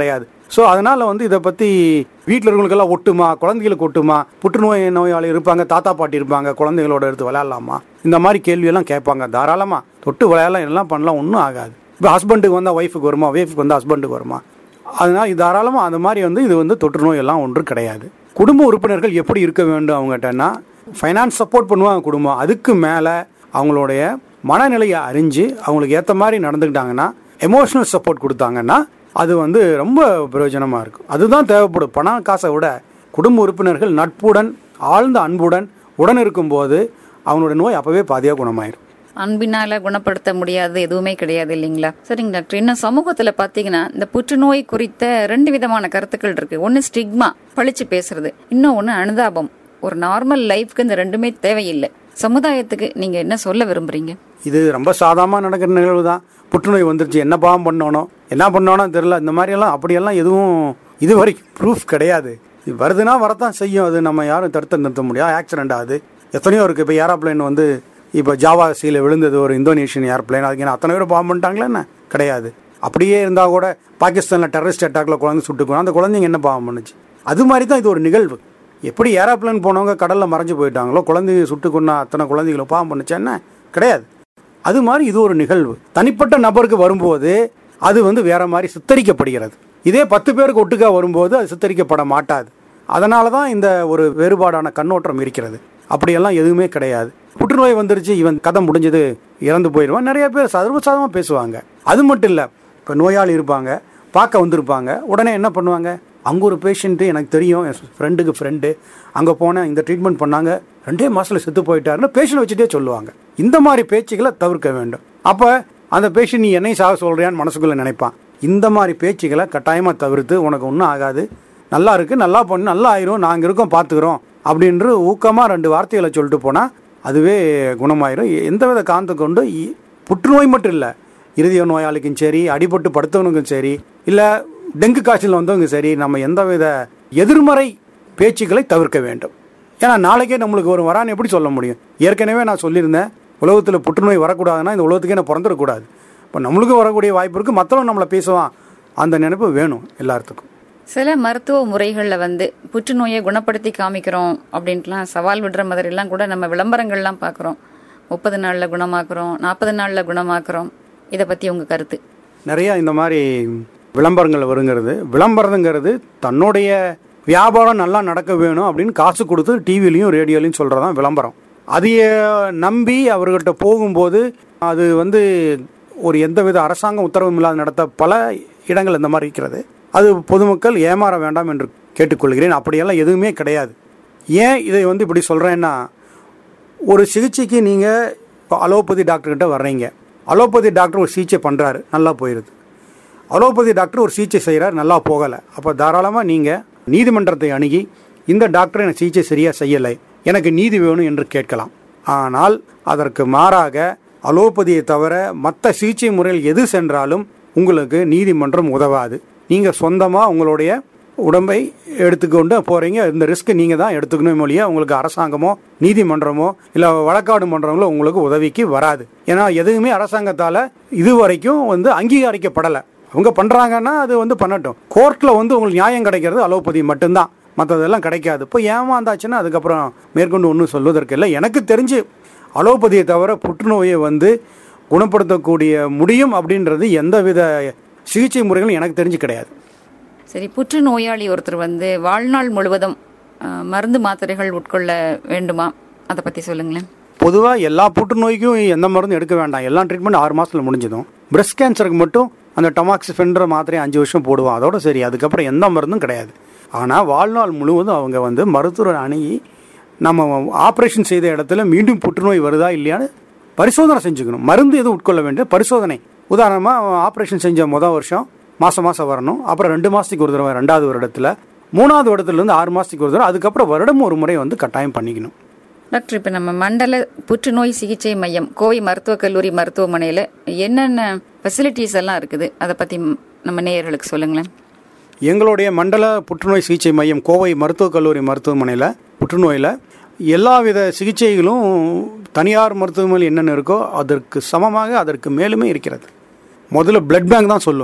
ஸோ அதனால் வந்து இதை பற்றி வீட்டில் இருக்கிறவங்களுக்கெல்லாம் ஒட்டுமா, குழந்தைகளுக்கு ஒட்டுமா, புற்றுநோய் நோயாளி இருப்பாங்க, தாத்தா பாட்டி இருப்பாங்க, குழந்தைகளோட எடுத்து விளையாடலாமா, இந்த மாதிரி கேள்வியெல்லாம் கேட்பாங்க. தாராளமாக தொட்டு விளையாடலாம், எல்லாம் பண்ணலாம், ஒன்றும் ஆகாது. இப்போ ஹஸ்பண்டுக்கு வந்தால் ஒய்ஃபுக்கு வருமா, ஒய்ஃபுக்கு வந்தால் ஹஸ்பண்டுக்கு வருமா, அதனால் இது தாராளமாக அந்த மாதிரி வந்து இது வந்து தொற்று நோய் எல்லாம் ஒன்றும் கிடையாது. குடும்ப உறுப்பினர்கள் எப்படி இருக்க வேண்டும் அவங்ககிட்டன்னா, ஃபைனான்ஸ் சப்போர்ட் பண்ணுவாங்க குடும்பம், அதுக்கு மேலே அவங்களுடைய மனநிலையை அறிஞ்சு அவங்களுக்கு ஏற்ற மாதிரி நடந்துக்கிட்டாங்கன்னா, எமோஷனல் சப்போர்ட் கொடுத்தாங்கன்னா அது வந்து ரொம்ப பிரயோஜனமாக இருக்கும். அதுதான் தேவைப்படும். பணம் காசை விட குடும்ப உறுப்பினர்கள் நட்புடன் ஆழ்ந்த அன்புடன் உடன் இருக்கும்போது அவங்களோட நோய் அப்போவே பாதியாக குணமாயிரும். அன்பினால குணப்படுத்த முடியாது எதுவுமே கிடையாது இல்லைங்களா? சரிங்க டாக்டர், இன்னும் சமூகத்துல பாத்தீங்கன்னா இந்த புற்றுநோய் குறித்த ரெண்டு விதமான கருத்துக்கள் இருக்கு. ஒன்னு ஸ்டிக்மா, பழிச்சு பேசுறது, இன்னும் ஒன்னு அனுதாபம். ஒரு நார்மல் லைஃப்க்கு இந்த ரெண்டுமே தேவையில்லை. சமுதாயத்துக்கு நீங்க என்ன சொல்ல விரும்புறீங்க? இது ரொம்ப சாதாரணமாக நடக்கிற நிகழ்வு தான். புற்றுநோய் வந்துருச்சு, என்ன பாவம் பண்ணணும், என்ன பண்ணணும் தெரியல, இந்த மாதிரியெல்லாம் அப்படியெல்லாம் எதுவும் இது வரைக்கும் ப்ரூஃப் கிடையாது. இது வருதுன்னா வரத்தான் செய்யும், அது நம்ம யாரும் தடுத்து நிறுத்த முடியாது. ஆக்சிடென்ட் ஆகுது, எத்தனையோ இருக்குது. இப்போ ஏரோப்ளைன் வந்து இப்போ ஜாவா சீல விழுந்தது, ஒரு இந்தோனேஷியன் ஏர்பிளைன், அதுக்கு அத்தனை பேர் பாவம் பண்ணிட்டாங்களே என்ன கிடையாது. அப்படியே இருந்தால் கூட பாகிஸ்தானில் டெரரிஸ்ட் அட்டாக்ல குழந்தை சுட்டுக்கணும், அந்த குழந்தைங்க என்ன பாவம் பண்ணுச்சு? அது மாதிரி தான் இது ஒரு நிகழ்வு. எப்படி ஏரோப்ளைன் போனவங்க கடலில் மறைஞ்சு போயிட்டாங்களோ, குழந்தைங்க சுட்டுக்கொண்டா அத்தனை குழந்தைகளை பாவம் பண்ணுச்சு என்ன கிடையாது. அது மாதிரி இது ஒரு நிகழ்வு. தனிப்பட்ட நபருக்கு வரும்போது அது வந்து வேற மாதிரி சித்தரிக்கப்படுகிறது. இதே பத்து பேருக்கு ஒட்டுக்கா வரும்போது அது சித்தரிக்கப்பட மாட்டாது. அதனால தான் இந்த ஒரு வேறுபாடான கண்ணோட்டம் இருக்கிறது. அப்படியெல்லாம் எதுவுமே கிடையாது. புற்றுநோய் வந்துருச்சு, இவன் கதை முடிஞ்சது, இறந்து போயிடுவான், நிறைய பேர் சர்வசாதாரணமாக பேசுவாங்க. அது மட்டும் இல்லை, இப்போ நோயாளி இருப்பாங்க, பார்க்க வந்திருப்பாங்க, உடனே என்ன பண்ணுவாங்க, அங்கே ஒரு பேஷண்ட்டு எனக்கு தெரியும், என் ஃப்ரெண்டுக்கு ஃப்ரெண்டு அங்கே போனேன், இந்த ட்ரீட்மெண்ட் பண்ணாங்க, ரெண்டே மாதத்தில் செத்து போயிட்டாருன்னு பேஷண்ட் வச்சுட்டே சொல்லுவாங்க. இந்த மாதிரி பேச்சுகளை தவிர்க்க வேண்டும். அப்போ அந்த பேஷண்ட் நீ என்னை சாக சொல்கிறியான்னு மனசுக்குள்ளே நினைப்பான். இந்த மாதிரி பேச்சுகளை கட்டாயமாக தவிர்த்து, உனக்கு ஒன்றும் ஆகாது, நல்லா இருக்குது, நல்லா பண்ணு, நல்லா ஆயிரும், நாங்கள் இருக்கோம், பார்த்துக்குறோம் அப்படின்று ஊக்கமாக ரெண்டு வார்த்தைகளை சொல்லிட்டு போனால் அதுவே குணமாயிரும். எந்தவித காந்த கொண்டு புற்றுநோய் மட்டும் இல்லை, இருதய நோயாளிக்கும் சரி, அடிபட்டு படுத்தவனுக்கும் சரி, இல்லை டெங்கு காய்ச்சல் வந்தவங்க சரி, நம்ம எந்தவித எதிர்மறை பேச்சுக்களை தவிர்க்க வேண்டும். ஏன்னா நாளைக்கே நம்மளுக்கு ஒரு வரான்னு எப்படி சொல்ல முடியும்? ஏற்கனவே நான் சொல்லியிருந்தேன், உலகத்தில் புற்றுநோய் வரக்கூடாதுன்னா இந்த உலகத்துக்கே நான் பிறந்துடக்கூடாது. இப்போ நம்மளுக்கும் வரக்கூடிய வாய்ப்பு இருக்குது, மற்றவங்க நம்மளை பேசுவான், அந்த நினைப்பு வேணும் எல்லாத்துக்கும். சில மருத்துவ முறைகளில் வந்து புற்றுநோயை குணப்படுத்தி காமிக்கிறோம் அப்படின்ட்டுலாம் சவால் விடுற மாதிரிலாம் கூட நம்ம விளம்பரங்கள்லாம் பார்க்குறோம். முப்பது நாளில் குணமாக்குறோம், நாற்பது நாளில் குணமாக்குறோம். இதை பற்றி உங்கள் கருத்து? நிறையா இந்த மாதிரி விளம்பரங்கள் வருங்கிறது. விளம்பரங்கிறது தன்னுடைய வியாபாரம் நல்லா நடக்க வேணும் அப்படின்னு காசு கொடுத்து டிவிலையும் ரேடியோலையும் சொல்கிறதான் விளம்பரம். அதைய நம்பி அவர்கிட்ட போகும்போது அது வந்து ஒரு எந்தவித அரசாங்கம் உத்தரவும் இல்லாத நடத்த பல இடங்கள் இந்த மாதிரி இருக்கிறது. அது பொதுமக்கள் ஏமாற வேண்டாம் என்று கேட்டுக்கொள்கிறேன். அப்படியெல்லாம் எதுவுமே கிடையாது. ஏன் இதை வந்து இப்படி சொல்கிறேன்னா, ஒரு சிகிச்சைக்கு நீங்கள் இப்போ அலோபதி டாக்டர்கிட்ட வர்றீங்க, அலோபதி டாக்டர் ஒரு சிகிச்சை பண்ணுறாரு, நல்லா போயிடுது. அலோபதி டாக்டர் ஒரு சிகிச்சை செய்கிறார், நல்லா போகலை. அப்போ தாராளமாக நீங்கள் நீதிமன்றத்தை அணுகி இந்த டாக்டர் எனக்கு சிகிச்சை சரியாக செய்யலை, எனக்கு நீதி வேணும் என்று கேட்கலாம். ஆனால் அதற்கு மாறாக அலோபதியை தவிர மற்ற சிகிச்சை முறையில் எது சென்றாலும் உங்களுக்கு நீதிமன்றம் உதவாது. நீங்கள் சொந்தமாக உங்களுடைய உடம்பை எடுத்துக்கொண்டு போகிறீங்க, இந்த ரிஸ்க் நீங்கள் தான் எடுத்துக்கணும் மொழியே, உங்களுக்கு அரசாங்கமோ நீதிமன்றமோ இல்லை வழக்காடு மன்றங்களோ உங்களுக்கு உதவிக்கு வராது. ஏன்னா எதுவுமே அரசாங்கத்தால் இதுவரைக்கும் வந்து அங்கீகரிக்கப்படலை. அவங்க பண்ணுறாங்கன்னா அது வந்து பண்ணட்டும். கோர்ட்டில் வந்து உங்களுக்கு நியாயம் கிடைக்கிறது அலோபதி மட்டும்தான், மற்றதெல்லாம் கிடைக்காது. இப்போ ஏமாந்தாச்சுன்னா அதுக்கப்புறம் மேற்கொண்டு ஒன்றும் சொல்வதற்கு இல்லை. எனக்கு தெரிஞ்சு அலோபதியை தவிர புற்றுநோயை வந்து குணப்படுத்தக்கூடிய முடியும் அப்படின்றது எந்தவித சிகிச்சை முறைகளும் எனக்கு தெரிஞ்சு கிடையாது. சரி, புற்றுநோயாளி ஒருத்தர் வந்து வாழ்நாள் முழுவதும் மருந்து மாத்திரைகள் உட்கொள்ள வேண்டுமா? அதை பற்றி சொல்லுங்களேன். பொதுவாக எல்லா புற்றுநோய்க்கும் எந்த மருந்தும் எடுக்க வேண்டாம். எல்லா ட்ரீட்மெண்ட் ஆறு மாதத்தில் முடிஞ்சிடும். பிரெஸ்ட் கேன்சருக்கு மட்டும் அந்த டமாக்சிஃபென்ற மாத்திரை அஞ்சு வருஷம் போடுவோம், அதோட சரி. அதுக்கப்புறம் எந்த மருந்தும் கிடையாது. ஆனால் வாழ்நாள் முழுவதும் அவங்க வந்து மருத்துவர் அணுகி நம்ம ஆப்ரேஷன் செய்த இடத்துல மீண்டும் புற்றுநோய் வருதா இல்லையான்னு பரிசோதனை செஞ்சுக்கணும். மருந்து எதுவும் உட்கொள்ள வேண்டிய பரிசோதனை. உதாரணமாக ஆப்ரேஷன் செஞ்ச முதல் வருஷம் மாதம் மாதம் வரணும், அப்புறம் ரெண்டு மாதத்துக்கு ஒரு தடவை ரெண்டாவது வருடத்தில், மூணாவது வருடத்துலேருந்து ஆறு மாதத்துக்கு ஒரு தடவை, அதுக்கப்புறம் வருடம் ஒரு முறை வந்து கட்டாயம் பண்ணிக்கணும். டாக்டர், இப்போ நம்ம மண்டல புற்றுநோய் சிகிச்சை மையம் கோவை மருத்துவக் கல்லூரி மருத்துவமனையில் என்னென்ன ஃபெசிலிட்டிஸ் எல்லாம் இருக்குது, அதை பற்றி நம்ம நேயர்களுக்கு சொல்லுங்களேன். எங்களுடைய மண்டல புற்றுநோய் சிகிச்சை மையம் கோவை மருத்துவக் கல்லூரி மருத்துவமனையில் புற்றுநோயில் எல்லாவித சிகிச்சைகளும் தனியார் மருத்துவமனையில் என்னென்ன இருக்கோ அதற்கு சமமாக அதற்கு மேலுமே இருக்கிறது. முதல்ல பிளட் பேங்க் தான் சொல்லுவேன்.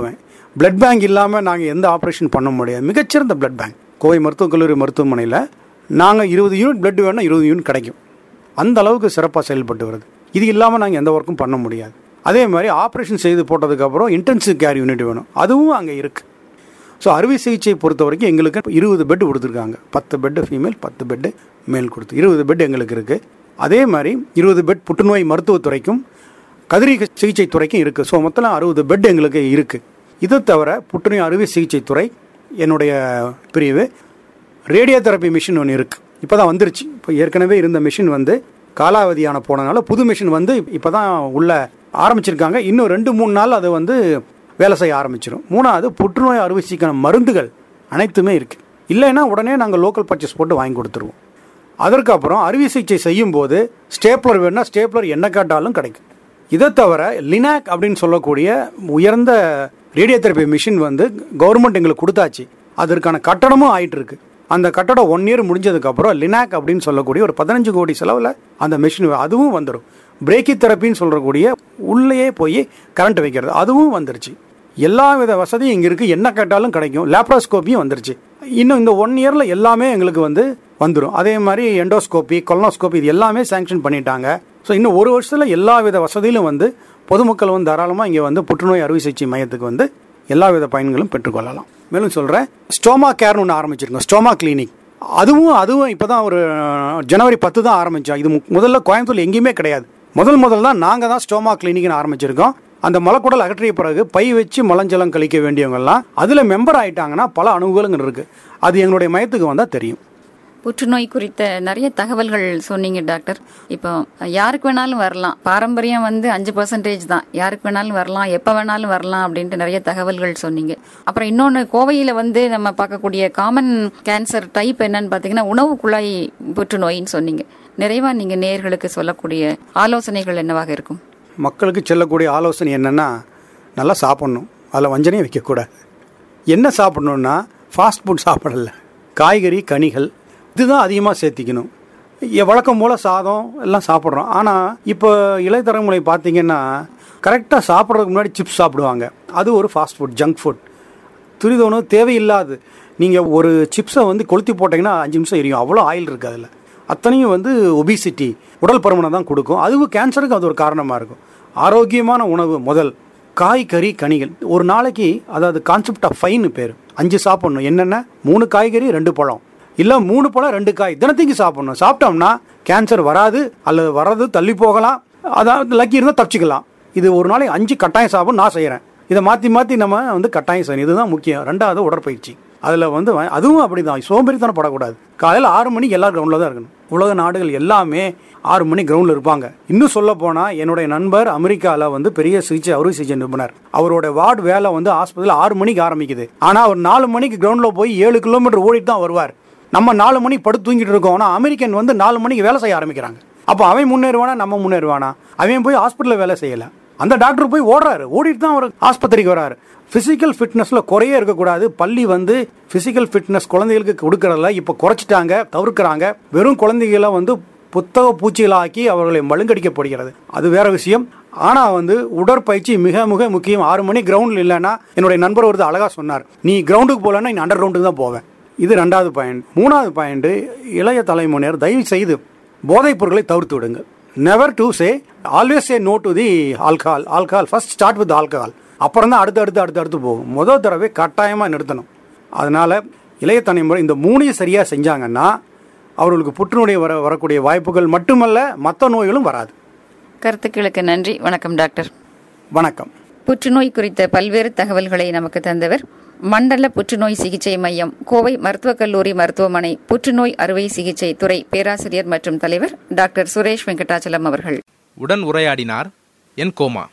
பிளட் பேங்க் இல்லாமல் நாங்கள் எந்த ஆப்ரேஷன் பண்ண முடியாது. மிகச்சிறந்த பிளட் பேங்க் கோவை மருத்துவக் கல்லூரி மருத்துவமனையில் நாங்கள் இருபது யூனிட் பிளட் வேணும்னா இருபது யூனிட் கிடைக்கும். அந்த அளவுக்கு சிறப்பாக செயல்பட்டு வருது. இது இல்லாமல் நாங்கள் எந்த ஒர்க்கும் பண்ண முடியாது. அதே மாதிரி ஆப்ரேஷன் செய்து போட்டதுக்கப்புறம் இன்டென்சிவ் கேர் யூனிட் வேணும், அதுவும் அங்கே இருக்குது. ஸோ அறுவை சிகிச்சை பொறுத்த வரைக்கும் எங்களுக்கு இருபது பெட்டு கொடுத்துருக்காங்க. பத்து பெட்டு ஃபீமேல், பத்து பெட்டு மேல் கொடுத்து இருபது பெட் எங்களுக்கு இருக்குது. அதே மாதிரி இருபது பெட் புற்றுநோய் மருத்துவத்துறைக்கும் கதிரியக்க சிகிச்சை துறைக்கும் இருக்குது. ஸோ மொத்தம் அறுபது பெட் எங்களுக்கு இருக்குது. இதை தவிர புற்றுநோய் அறுவை சிகிச்சை துறை என்னுடைய பிரிவு ரேடியோ தெரப்பி மிஷின் ஒன்று இருக்குது. இப்போ தான் வந்துருச்சு. இப்போ ஏற்கனவே இருந்த மிஷின் வந்து காலாவதியான போனதுனால புது மிஷின் வந்து இப்போ தான் உள்ள ஆரம்பிச்சிருக்காங்க. இன்னும் ரெண்டு மூணு நாள் அது வந்து வேலை செய்ய ஆரம்பிச்சிடும். மூணாவது புற்றுநோய் அறுவை சிகிச்சைக்கான மருந்துகள் அனைத்துமே இருக்குது. இல்லைன்னா உடனே நாங்கள் லோக்கல் பர்ச்சேஸ் போட்டு வாங்கி கொடுத்துருவோம். அதற்கப்புறம் அறுவை சிகிச்சை செய்யும் போது ஸ்டேப்லர் வேணும்னா ஸ்டேப்லர் என்ன கேட்டாலும் கிடைக்கும். இதை தவிர லினாக் அப்படின்னு சொல்லக்கூடிய உயர்ந்த ரேடியோ தெரப்பி மிஷின் வந்து கவர்மெண்ட் எங்களுக்கு கொடுத்தாச்சு. அதற்கான கட்டணமும் ஆயிட்டு இருக்கு. அந்த கட்டடம் ஒன் இயர் முடிஞ்சதுக்கப்புறம் லினாக் அப்படின்னு சொல்லக்கூடிய ஒரு பதினஞ்சு கோடி செலவில் அந்த மிஷின் அதுவும் வந்துடும். பிரேக்கி தெரப்பின்னு சொல்லக்கூடிய உள்ளேயே போய் கரண்ட் வைக்கிறது அதுவும் வந்துருச்சு. எல்லா வித வசதியும் இங்கே இருக்குது. என்ன கேட்டாலும் கிடைக்கும். லேப்ரோஸ்கோப்பியும் வந்துருச்சு. இன்னும் இந்த ஒன் இயரில் எல்லாமே எங்களுக்கு வந்து வந்துடும். அதே மாதிரி எண்டோஸ்கோப்பி, கொலனோஸ்கோப்பி இது எல்லாமே சேங்ஷன் பண்ணிட்டாங்க. ஸோ இன்னும் ஒரு வருஷத்தில் எல்லா வித வசதியிலும் வந்து பொதுமக்கள் வந்து தாராளமாக இங்கே வந்து புற்றுநோய் அறுவை சிகிச்சை மையத்துக்கு வந்து எல்லா வித பயன்களும் பெற்றுக்கொள்ளலாம். மேலும் சொல்கிறேன், ஸ்டோமா கேர்னு ஒன்று ஆரம்பிச்சிருக்கோம், ஸ்டோமா கிளினிக். அதுவும் அதுவும் இப்போ தான் ஒரு ஜனவரி பத்து தான் ஆரம்பித்தோம். இது முதல்ல கோயம்புத்தூர் எங்கேயுமே கிடையாது. முதல் முதல் தான் நாங்கள் தான் ஸ்டோமா கிளினிக்னு ஆரம்பிச்சிருக்கோம். அந்த மலக்குடல் அகற்றிய பிறகு பை வச்சு மலஞ்சலம் கழிக்க வேண்டியவங்கெல்லாம் அதில் மெம்பர் ஆகிட்டாங்கன்னா பல அனுகூலங்கள் இருக்குது. அது எங்களுடைய மையத்துக்கு வந்தால் தெரியும். புற்றுநோய் குறித்த நிறைய தகவல்கள் சொன்னீங்க டாக்டர். இப்போ யாருக்கு வேணாலும் வரலாம், பாரம்பரியம் வந்து அஞ்சு பர்சன்டேஜ் தான், யாருக்கு வேணாலும் வரலாம், எப்போ வேணாலும் வரலாம் அப்படின்ட்டு நிறைய தகவல்கள் சொன்னீங்க. அப்புறம் இன்னொன்று, கோவையில் வந்து நம்ம பார்க்கக்கூடிய காமன் கேன்சர் டைப் என்னன்னு பார்த்தீங்கன்னா உணவு குழாய் புற்றுநோயின்னு சொன்னீங்க. நிறைவாக நீங்கள் நேயர்களுக்கு சொல்லக்கூடிய ஆலோசனைகள் என்னவாக இருக்கும்? மக்களுக்கு செல்லக்கூடிய ஆலோசனை என்னென்னா, நல்லா சாப்பிட்ணும், அதில் வஞ்சனையும் வைக்கக்கூடாது. என்ன சாப்பிட்ணுன்னா ஃபாஸ்ட் ஃபுட் சாப்பிடல, காய்கறி கனிகள் இதுதான் அதிகமாக சேர்த்திக்கணும். வழக்கம் போல் சாதம் எல்லாம் சாப்பிட்றோம். ஆனால் இப்போ இளையதலைமுறை பார்த்தீங்கன்னா கரெக்டாக சாப்பிட்றதுக்கு முன்னாடி சிப்ஸ் சாப்பிடுவாங்க. அது ஒரு ஃபாஸ்ட் ஃபுட், ஜங்க் ஃபுட், துரித உணவு, தேவையில்லாது. நீங்கள் ஒரு சிப்ஸை வந்து கொளுத்தி போட்டிங்கன்னா அஞ்சு நிமிஷம் எரியும், அவ்வளோ ஆயில் இருக்குது அதில். அத்தனையும் வந்து ஒபிசிட்டி, உடல் பருமனை தான் கொடுக்கும். அதுவும் கேன்சருக்கு அது ஒரு காரணமாக இருக்கும். ஆரோக்கியமான உணவு முதல், காய் கறி கனிகள் ஒரு நாளைக்கு, அதாவது கான்செப்ட் ஆஃப் ஃபைன்னு பேர், அஞ்சு சாப்பிட்ணும். என்னென்ன, மூணு காய்கறி ரெண்டு பழம், இல்லை மூணு பழம் ரெண்டு காய் தினத்துக்கு சாப்பிட்ணும். சாப்பிட்டோம்னா கேன்சர் வராது, அல்லது வர்றது தள்ளி போகலாம். அதாவது லக்கி இருந்தால் தப்பிச்சிக்கலாம். இது ஒரு நாளைக்கு அஞ்சு கட்டாயம் சாப்பிடும். நான் செய்கிறேன். இதை மாற்றி மாற்றி நம்ம வந்து கட்டாயம் செய்யணும். இதுதான் முக்கியம். ரெண்டாவது உடற்பயிற்சி. அதில் வந்து அதுவும் அப்படி தான், சோம்பேறித்தனம் படக்கூடாது. காலையில் ஆறு மணிக்கு எல்லாரும் கிரவுண்டில் தான் இருக்கணும். உலக நாடுகள் எல்லாமே ஆறு மணி கிரவுண்டில் இருப்பாங்க. இன்னும் சொல்ல போனால் என்னுடைய நண்பர் அமெரிக்காவில் வந்து பெரிய சிகிச்சை அறுவை சிகிச்சை நிபுணர். அவரோட வார்டு வேலை வந்து ஆஸ்பத்திரியில் ஆறு மணிக்கு ஆரம்பிக்குது. ஆனால் அவர் நாலு மணிக்கு கிரவுண்டில் போய் ஏழு கிலோமீட்டர் ஓடிட்டு தான் வருவார். நம்ம நாலு மணிக்கு படுத்து தூங்கிட்டு இருக்கோம். ஆனால் அமெரிக்கன் வந்து நாலு மணிக்கு வேலை செய்ய ஆரம்பிக்கிறாங்க. அப்போ அவன் முன்னேறுவானா, நம்ம முன்னேறுவானா? அவன் போய் ஹாஸ்பிட்டலில் வேலை செய்யலை, அந்த டாக்டர் போய் ஓடுறாரு, ஓடிட்டு தான் அவர் ஆஸ்பத்திரிக்கு வராரு. ஃபிசிக்கல் ஃபிட்னஸில் குறையே இருக்கக்கூடாது. பள்ளி வந்து ஃபிசிக்கல் ஃபிட்னஸ் குழந்தைகளுக்கு கொடுக்கறதில்ல, இப்போ குறைச்சிட்டாங்க, தவிர்க்கிறாங்க. வெறும் குழந்தைகளை வந்து புத்தக பூச்சிகளாக்கி அவர்களை மழுங்கடிக்கப்படுகிறது, அது வேற விஷயம். ஆனால் வந்து உடற்பயிற்சி மிக மிக முக்கியம். ஆறு மணி கிரவுண்டில் இல்லைன்னா, என்னுடைய நண்பர் ஒருத்தர் அழகாக சொன்னார், நீ கிரவுண்டுக்கு போகலன்னா நீ அண்டர் கிரவுண்டுக்கு தான் போவேன். இது ரெண்டாவது பாயிண்ட். மூணாவது பாயிண்ட், இளைய தலைமுறையினர் தயவு செய்து போதைப் பொருட்களை தவிர்த்து விடுங்கள். Never to say, always say no to the alcohol. Alcohol first start with alcohol, அப்புறம் தான் அடுத்து அடுத்து அடுத்து அடுத்து போகும். முதல் தடவை கட்டாயமாக நிறுத்தணும். அதனால் இளைய தலைமுறை இந்த மூணையும் சரியாக செஞ்சாங்கன்னா அவர்களுக்கு புற்றுநோய் வர வரக்கூடிய வாய்ப்புகள் மட்டுமல்ல, மற்ற நோய்களும் வராது. கருத்துக்களுக்கு நன்றி. வணக்கம் டாக்டர். வணக்கம். புற்றுநோய் குறித்த பல்வேறு தகவல்களை நமக்கு தந்தவர் மண்டல புற்றுநோய் சிகிச்சை மையம், கோவை மருத்துவக் கல்லூரி மருத்துவமனை புற்றுநோய் அறுவை சிகிச்சை துறை பேராசிரியர் மற்றும் தலைவர் டாக்டர் சுரேஷ் வெங்கடாச்சலம் அவர்கள். உடன் உரையாடினார் என் கோமா.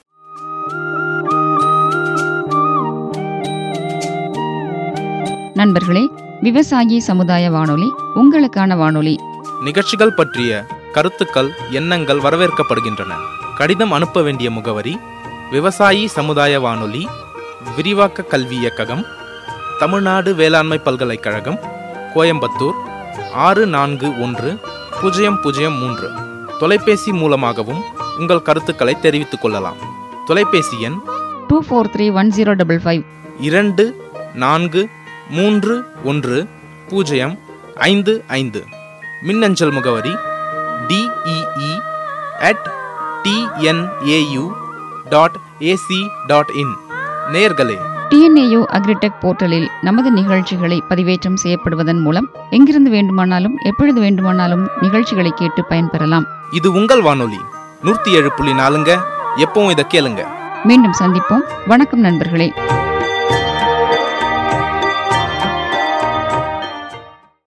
நண்பர்களே, விவசாயி சமுதாய வானொலி உங்களுக்கான வானொலி. நிகழ்ச்சிகள் பற்றிய கருத்துக்கள், எண்ணங்கள் வரவேற்கப்படுகின்றன. கடிதம் அனுப்ப வேண்டிய முகவரி: விவசாயி சமுதாய வானொலி, விரிவாக்க கல்வி இயக்ககம், தமிழ்நாடு வேளாண்மை பல்கலைக்கழகம், கோயம்புத்தூர் ஆறு நான்கு ஒன்று பூஜ்ஜியம் பூஜ்ஜியம் மூன்று. தொலைபேசி மூலமாகவும் உங்கள் கருத்துக்களை தெரிவித்துக் கொள்ளலாம். தொலைபேசி எண் two four three one zero double five இரண்டு நான்கு மூன்று ஒன்று பூஜ்ஜியம் ஐந்து ஐந்து. மின்னஞ்சல் முகவரி DEE at TNAU dot AC dot in. நேயர்களே, டிஎன்ஏயு அக்ரிடெக் போர்ட்டலில் நமது நிகழ்ச்சிகளை பதிவேற்றம் செய்யப்படுவதன் மூலம் எங்கிருந்து வேண்டுமானாலும் எப்பொழுது வேண்டுமானாலும் நிகழ்ச்சிகளை கேட்டு பயன்பெறலாம். இது உங்கள் வானொலி நூற்றி ஏழு புள்ளி நாலுங்க. எப்பவும் இதை கேளுங்க. மீண்டும் சந்திப்போம். வணக்கம் நண்பர்களே.